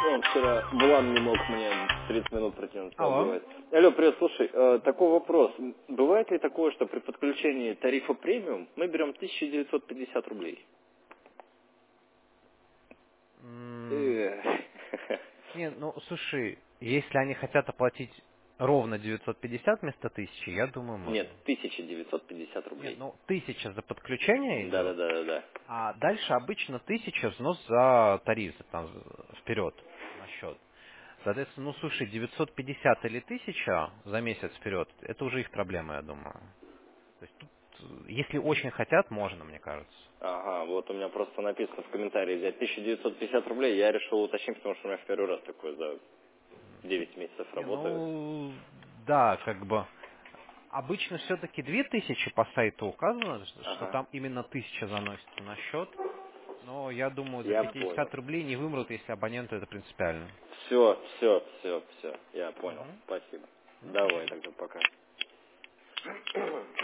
Он вчера Булан не мог мне 30 минут протянуть. Алло. Алло, привет, слушай, такой вопрос. Бывает ли такое, что при подключении тарифа премиум мы берем 1950 рублей? Не, ну, слушай, если они хотят оплатить ровно 950 вместо 1000, я думаю, можно. Нет, 1950 рублей. Нет, ну, 1000 за подключение идет, Да. а дальше обычно 1000 взнос за тариф, там, вперед, на счет. Соответственно, ну, слушай, 950 или 1000 за месяц вперед, это уже их проблема, я думаю. То есть тут, если очень хотят, можно, мне кажется. Ага, вот у меня просто написано в комментарии взять 1950 рублей, я решил уточнить, потому что у меня в первый раз такое за 9 месяцев Не, работаю. ну, да, как бы. Обычно все-таки 2000 по сайту указано, что Ага, там именно 1000 заносится на счет. Но я думаю, за я понял. 50 рублей не вымрут, если абоненту это принципиально. Все, я понял. Мгм. Спасибо. Ну, Давай пожалуйста. тогда пока.